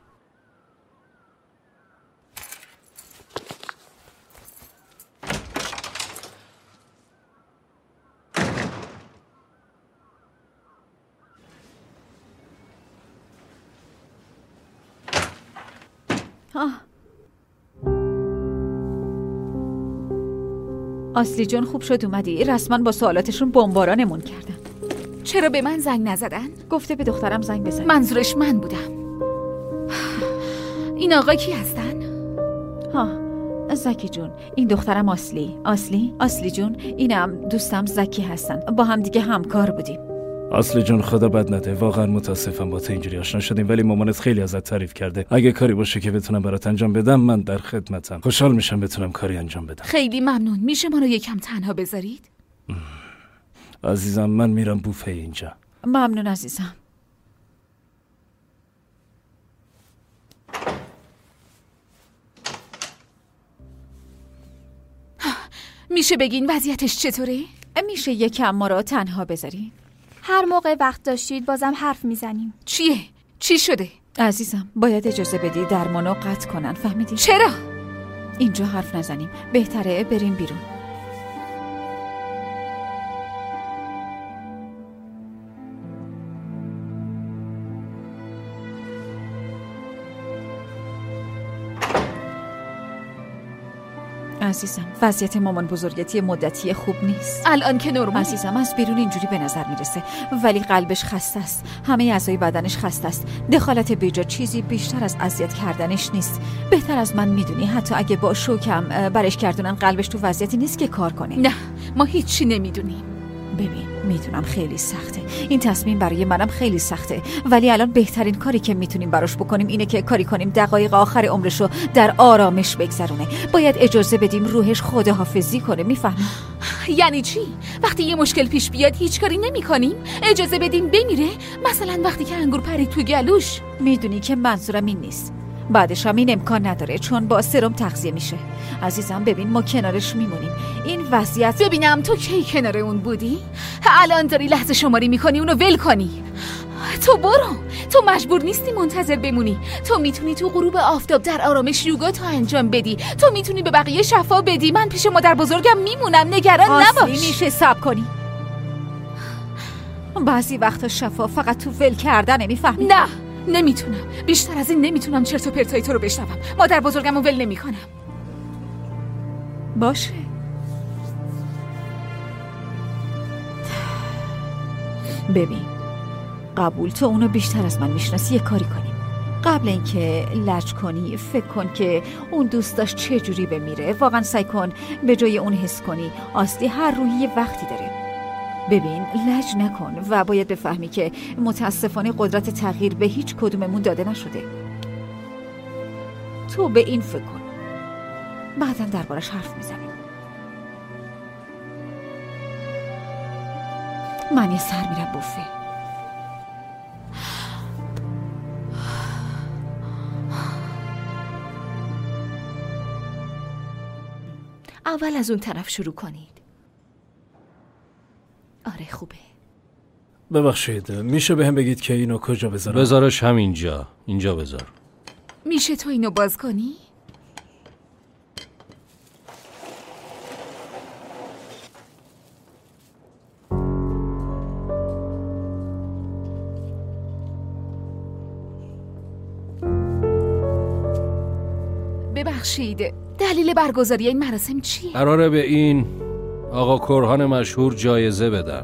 آه. اصلی جون خوب شد اومدی. رسما با سوالاتشون بمبارانمون کردن. چرا به من زنگ نزدن؟ گفته به دخترم زنگ بزن. منظورش من بودم. این آقا کی هستن؟ ها زکی جون، این دخترم اصلی. اصلی اصلی جون، اینم دوستم زکی هستن. با هم دیگه همکار بودیم. اصلی جون خدا بد نده، واقعا متاسفم با تو اینجوری آشنا شدیم، ولی مامانت خیلی ازت تعریف کرده. اگه کاری باشه که بتونم برات انجام بدم من در خدمتم. خوشحال میشم بتونم کاری انجام بدم. خیلی ممنون. میشه ما رو یکم تنها بذارید؟ عزیزم من میرم بوفه اینجا. ممنون عزیزم. میشه بگین وضعیتش چطوره؟ میشه یکم ما رو تنها بذارین؟ هر موقع وقت داشتید بازم حرف میزنیم. چیه؟ چی شده؟ عزیزم باید اجازه بدی درمانو قطع کنن، فهمیدی؟ چرا؟ اینجا حرف نزنیم، بهتره بریم بیرون. عزیزم وضعیت مامان بزرگتی مدتی خوب نیست. الان که نرمال. عزیزم از بیرون اینجوری به نظر میرسه، ولی قلبش خسته است، همه اعضای بدنش خسته است. دخالت بیجا چیزی بیشتر از اذیت کردنش نیست. بهتر از من میدونی حتی اگه با شوکم برش گردونن قلبش تو وضعیتی نیست که کار کنه. نه ما هیچی نمیدونیم. ببین میدونم خیلی سخته، این تصمیم برای منم خیلی سخته، ولی الان بهترین کاری که میتونیم براش بکنیم اینه که کاری کنیم دقایق آخر عمرشو در آرامش بگذرونه. باید اجازه بدیم روحش خداحافظی کنه، میفهمی؟ یعنی چی؟ وقتی یه مشکل پیش بیاد هیچ کاری نمی کنیم؟ اجازه بدیم بمیره؟ مثلا وقتی که انگور پرید تو گلوش؟ میدونی که منظورم این نیست. بعدش هم این امکان نداره چون با سرم تغذیه میشه. عزیزم ببین ما کنارش میمونیم. این وضعیت ببینم تو کی کنار اون بودی؟ الان داری لحظه شماری میکنی اونو ول کنی. تو برو، تو مجبور نیستی منتظر بمونی. تو میتونی تو غروب آفتاب در آرامش یوگا تو انجام بدی. تو میتونی به بقیه شفا بدی. من پیش مادر بزرگم میمونم، نگران نباش. میشه صبر کنی. بعضی وقتا شفا فقط تو ول کردنه، میفهمی؟ نه نمیتونم، بیشتر از این نمیتونم چرت و پرتای تو رو بشنوم. مادر بزرگمو ول نمیکنم. باشه ببین قبول، تو اونو بیشتر از من میشناسی، یه کاری کنیم. قبل اینکه لج کنی فکر کن که اون دوست داشت چه جوری بمیره. واقعا سعی کن به جای اون حس کنی اصلی هر روحی یه وقتی داره. ببین لج نکن و باید بفهمی که متاسفانه قدرت تغییر به هیچ کدوممون داده نشده. تو به این فکر کن، بعداً دربارش حرف میزنیم. من یه سر میرم بوفه. اول از اون طرف شروع کنید. آره خوبه. ببخشید میشه به هم بگید که اینو کجا بذارم؟ بذارش همینجا. اینجا بذار. میشه تو اینو باز کنی؟ ببخشید، دلیل برگزاری این مراسم چیه؟ قراره به این آقا کرهان مشهور جایزه بدن.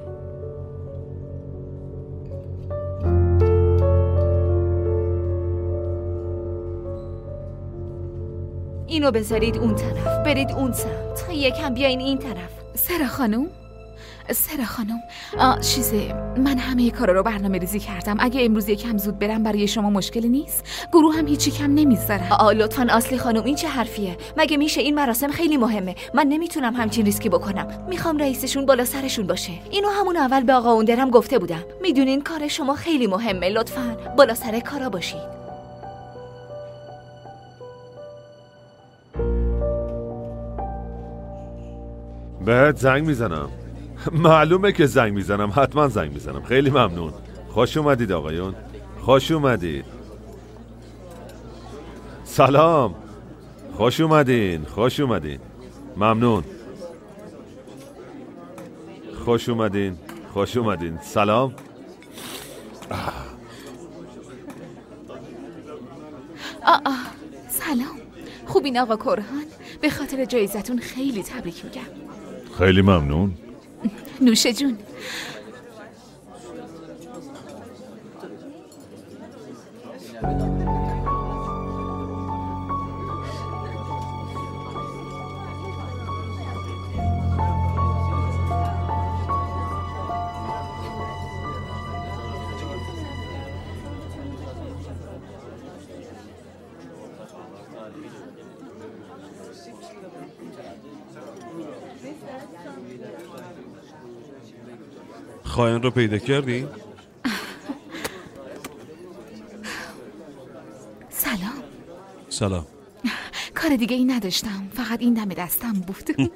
اینو بذارید اون طرف، برید اون سمت، یکم بیاین این طرف. سرا خانم، سرا خانم، آه چیزه، من همه کارا رو برنامه ریزی کردم. اگه امروز یکم زود برم برای شما مشکلی نیست؟ گروه هم هیچی کم نمیذارن. آه لطفاً اصلی خانم، این چه حرفیه؟ مگه میشه؟ این مراسم خیلی مهمه، من نمیتونم همچین ریسکی بکنم. میخوام رئیسشون بالا سرشون باشه. اینو همون اول به آقا اوندرم گفته بودم. میدونین کار شما خیلی مهمه، لطفاً بالا سر کارا باشید. بهت زنگ میزنم. معلومه که زنگ میزنم، حتما زنگ میزنم. خیلی ممنون. خوش اومدید آقایون، خوش اومدید. سلام، خوش اومدین، خوش اومدین. ممنون. خوش اومدین، خوش اومدین. سلام. آه آه سلام، خوبین آقا کرهان؟ به خاطر جایزتون خیلی تبریک میگم. خیلی ممنون. نوشه جون. خائن رو پیدا کردی؟ سلام. سلام. کار دیگه ای نداشتم، فقط این دم دستم بود.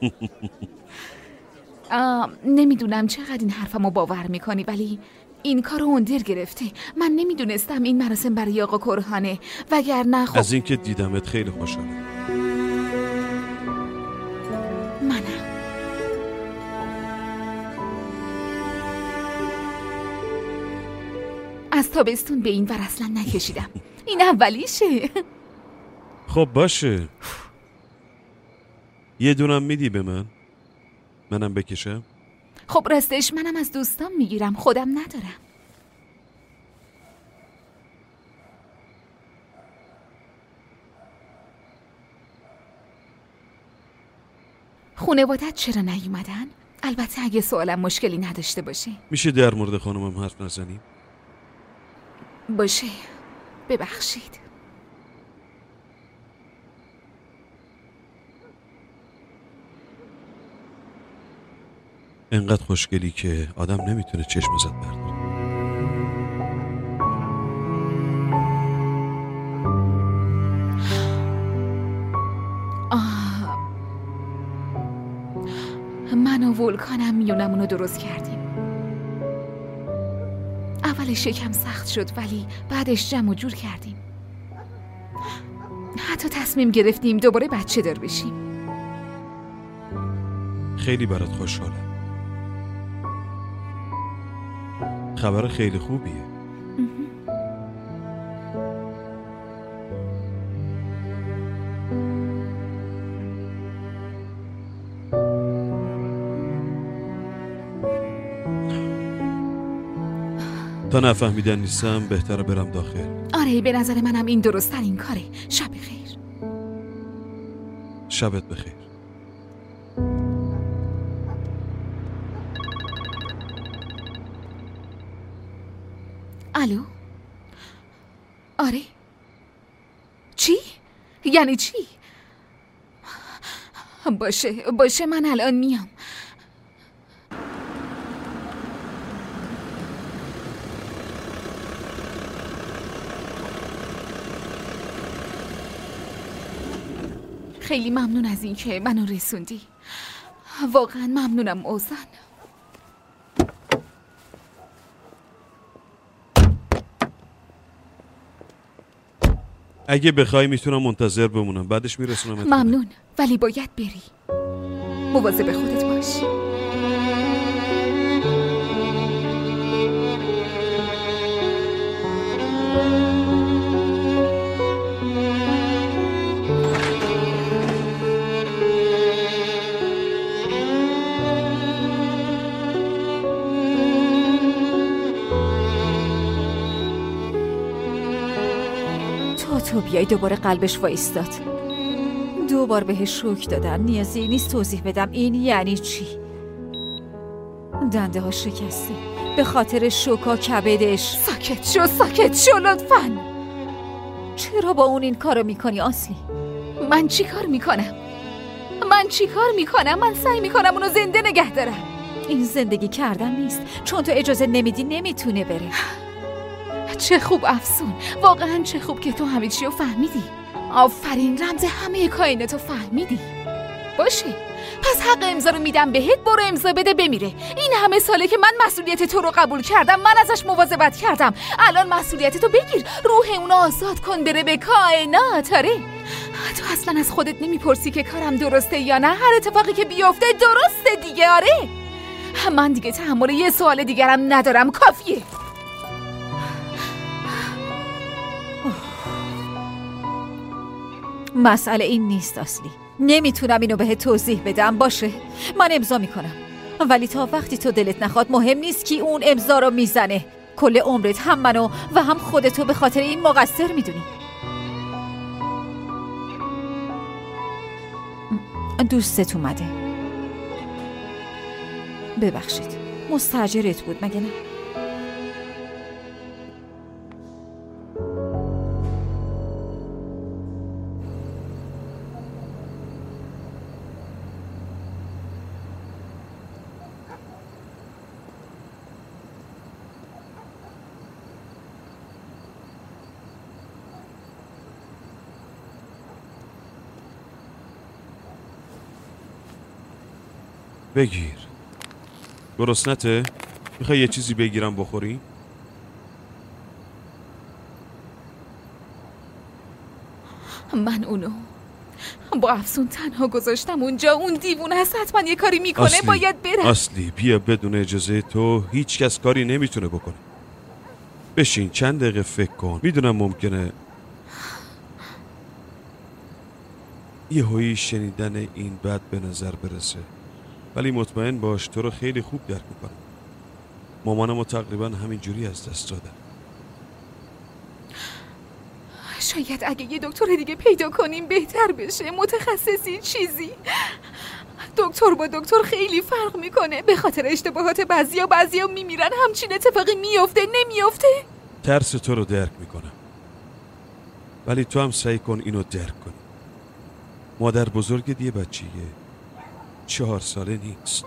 نمیدونم چقدر این حرفمو باور میکنی، ولی این کارو اوندر گرفته. من نمیدونستم این مراسم برای آقا کرهانه، وگرنه خب از اینکه دیدمت خیلی خوشحالم. منم. از تابستون به این ور اصلا نکشیدم. این اولیشه. خب باشه، یه دونم میدی به من؟ منم بکشم؟ خب راستش منم از دوستام میگیرم، خودم ندارم. خانوادت چرا نیومدن؟ البته اگه سوالم مشکلی نداشته باشه. میشه در مورد خانمم حرف نزنیم؟ باشه، ببخشید. انقدر خوشگلی که آدم نمیتونه چشم ازت برداره. آه من و ولکانم میونمونو درست کردیم. اولش یکم سخت شد، ولی بعدش جمع و جور کردیم. حتی تصمیم گرفتیم دوباره بچه دار بشیم. خیلی برات خوشحالم. خبر خیلی خوبیه. تا نفهمیدن نیستم، بهتره برم داخل. آره، به نظر منم این درست ترین کاره. شب بخیر. شبت بخیر. الو؟ آره؟ چی؟ یعنی چی؟ باشه باشه، من الان میام. خیلی ممنون از این که منو رسوندی. واقعا ممنونم اوزان. اگه بخوای میتونم منتظر بمونم، بعدش میرسونم. ممنون، ولی باید بری. مواظب خودت باش. تو بیای دوباره قلبش وایستاد. دو بار بهش شوک دادن، نیازی نیست توضیح بدم این یعنی چی. دنده ها شکسته به خاطر شوکا کبدش. ساکت شو ساکت شو لطفاً. چرا با اون این کارو میکنی آسلی؟ من چی کار میکنم؟ من چی کار میکنم؟ من سعی میکنم اونو زنده نگه دارم. این زندگی کردن نیست، چون تو اجازه نمیدی نمیتونه بره. چه خوب افسون، واقعا چه خوب که تو همه چی رو فهمیدی. آفرین، رمز همه کائناتو فهمیدی. باشه، پس حق امضا رو میدم بهت، برو امضا بده بمیره. این همه ساله که من مسئولیت تو رو قبول کردم، من ازش مواظبت کردم. الان مسئولیت تو بگیر، روح اونو آزاد کن بره به کائنات. آره تو اصلا از خودت نمیپرسی که کارم درسته یا نه، هر اتفاقی که بیفته درسته دیگه. آره من دیگه تحمل یه سوال دیگرم ندارم، کافیه. مسئله این نیست اصلی، نمیتونم اینو بهت توضیح بدم. باشه من امضا میکنم، ولی تا وقتی تو دلت نخواد مهم نیست کی اون امضا رو میزنه. کل عمرت هم منو و هم خودتو به خاطر این مقصر میدونی. دوستت اومده. ببخشید، مستاجرت بود مگه نه؟ بگیر. گرسنته؟ میخوای یه چیزی بگیرم بخوری؟ من اونو با افسون تنها گذاشتم اونجا. اون دیوونه هست، حتما یه کاری میکنه. اصلی. باید برم. اصلی بیا، بدون اجازه تو هیچ کس کاری نمیتونه بکنه. بشین چند دقیقه فکر کن. میدونم ممکنه یه هایی شنیدن این بد به نظر برسه، ولی مطمئن باش تو رو خیلی خوب درک میکنم. مامانمو تقریبا همین جوری از دست دادم. شاید اگه یه دکتر دیگه پیدا کنیم بهتر بشه، متخصصی چیزی. دکتر با دکتر خیلی فرق میکنه. به خاطر اشتباهات بعضیا بعضیا میمیرن، همچین اتفاقی میفته نمیفته. ترس تو رو درک میکنم، ولی تو هم سعی کن اینو درک کنی. مادر بزرگت یه بچیه چهار ساله نیست.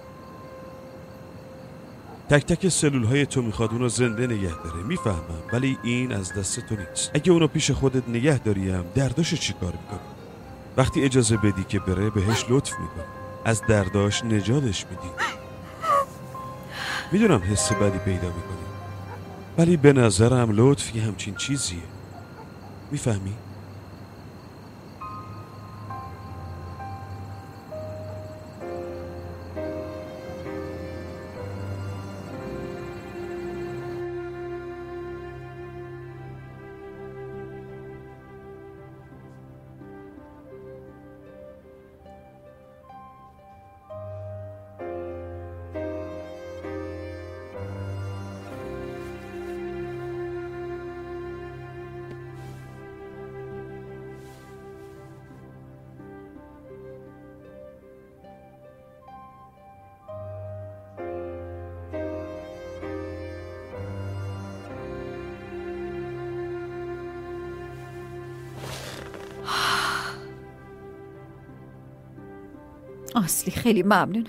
تک تک سلول های تو میخواد اونو زنده نگه داره، میفهمم، ولی این از دست تو نیست. اگه اونو پیش خودت نگه داریم درداشو چی کار میکنی؟ وقتی اجازه بدی که بره بهش لطف میکنی، از درداش نجاتش میدی. میدونم حس بدی پیدا میکنی، ولی به نظرم لطف یه همچین چیزیه. میفهمی؟ اصلی خیلی ممنونم.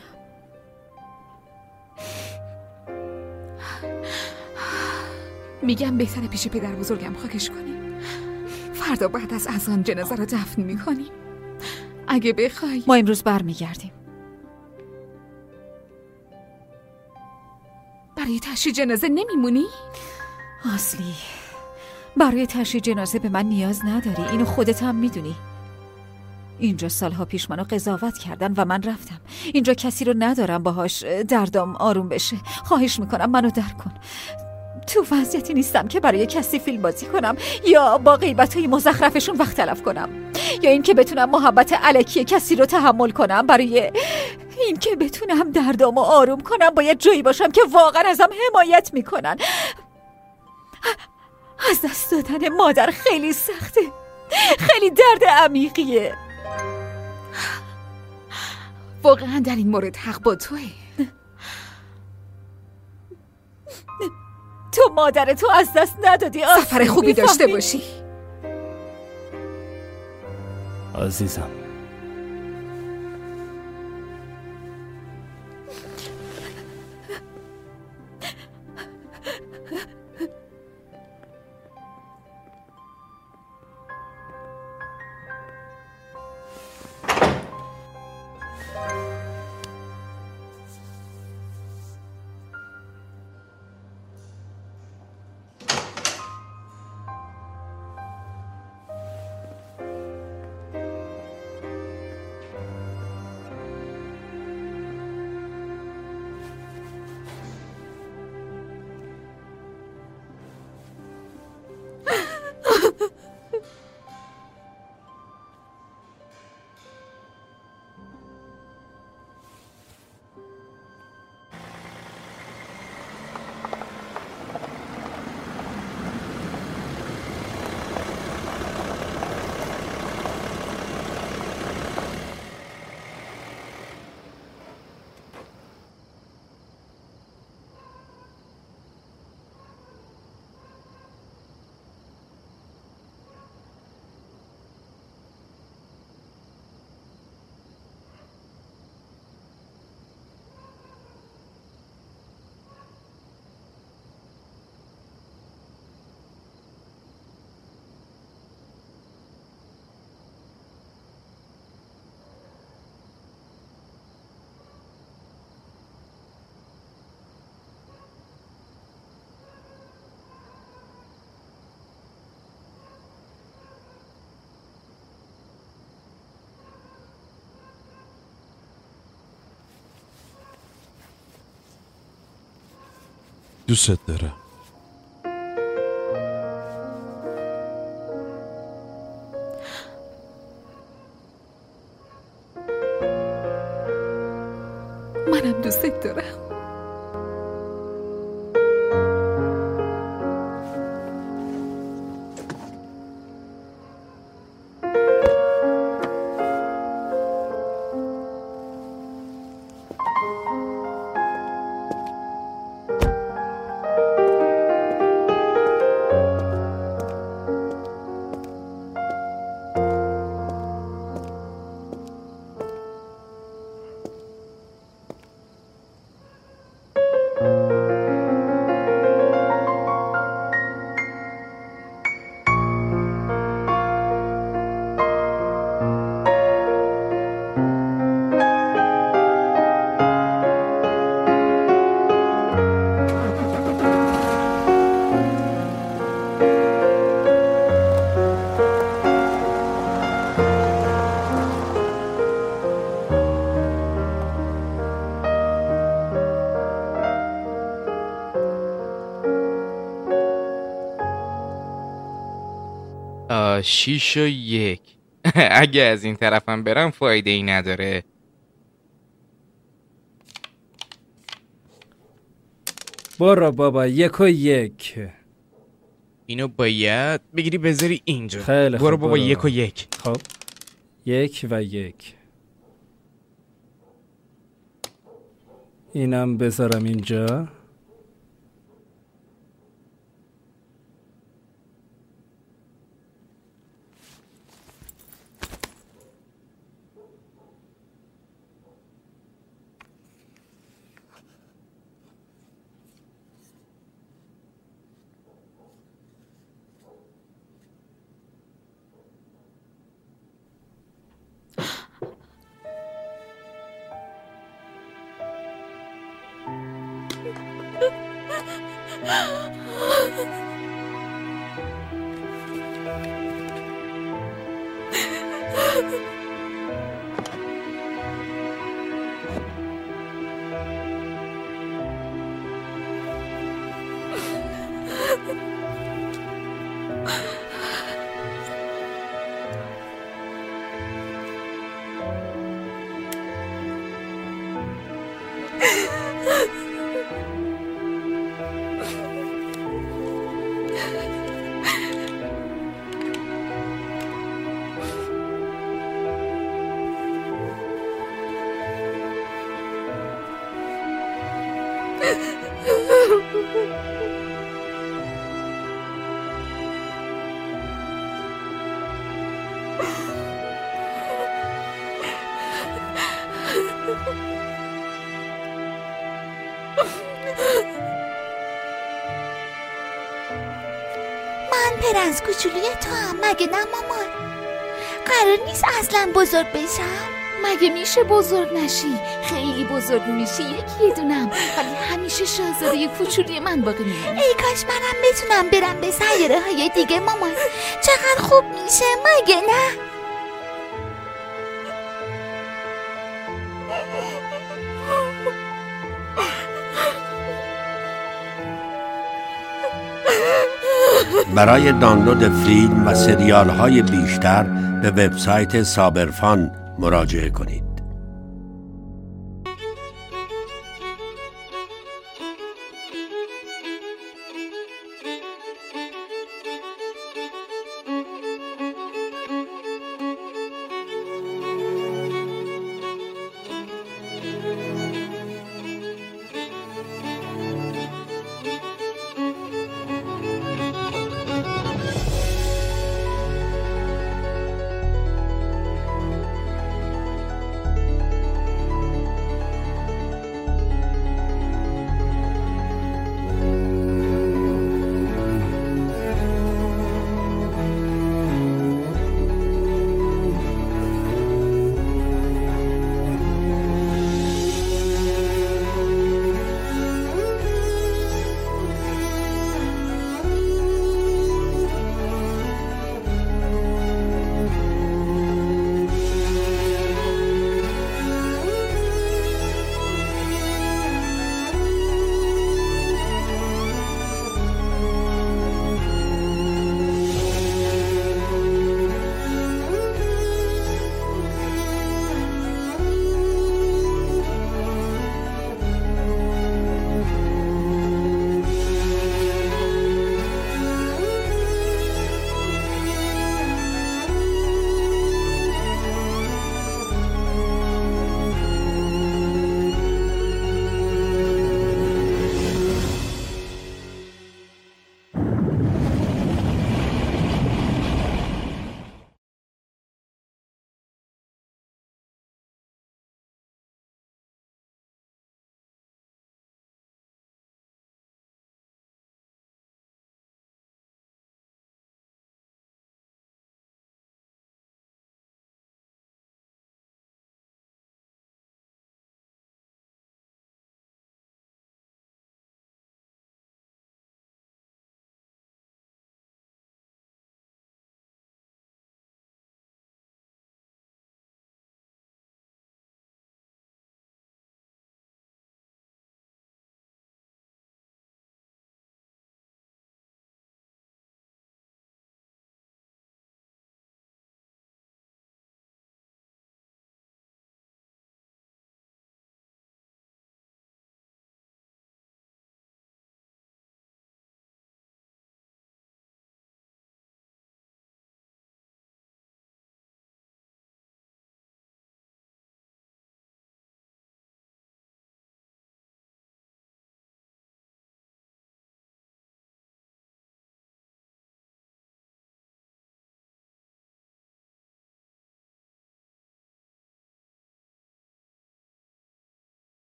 میگم بهتره پیش پدر بزرگم خاکش کنیم. فردا بعد از اذان جنازه رو دفن میکنیم. اگه بخوای ما امروز برمیگردیم. برای تشییع جنازه نمیمونی؟ اصلی برای تشییع جنازه به من نیاز نداری، اینو خودت هم میدونی. اینجا سالها پیش منو قضاوت کردن و من رفتم. اینجا کسی رو ندارم باهاش دردم آروم بشه. خواهش میکنم منو درک کن. تو وضعیتی نیستم که برای کسی فیلم بازی کنم یا با غیبت‌های مزخرفشون وقت تلف کنم، یا اینکه بتونم محبت الکی کسی رو تحمل کنم. برای اینکه بتونم دردامو آروم کنم باید جایی باشم که واقعا ازم حمایت میکنن. از دست دادن مادر خیلی سخته، خیلی درد عمیقیه. واقعا در این مورد حق با توه. تو مادر تو از دست ندادی. سفر خوبی داشته باشی عزیزم. دوست دارم. منم دوست دارم. شیش و یک. اگه از این طرفم برم فایده ای نداره. برو بابا، یک و یک. اینو باید بگیری بذاری اینجا. خیلی خوب. برو بابا، یک و یک. خب یک و یک. اینم بذارم اینجا. من پرنس کوچولوی تو هم مگه نه مامان؟ قرار نیست اصلا بزرگ بشم؟ مگه میشه بزرگ نشی؟ خیلی بزرگ میشی، یکی یه دونم، ولی همیشه شاهزاده کوچولوی من باقی میمونی. ای کاش منم بتونم برم به سیاره های دیگه مامان. چقدر خوب میشه مگه نه؟ برای دانلود فیلم و سریال های بیشتر به وبسایت سابرفان مراجعه کنید.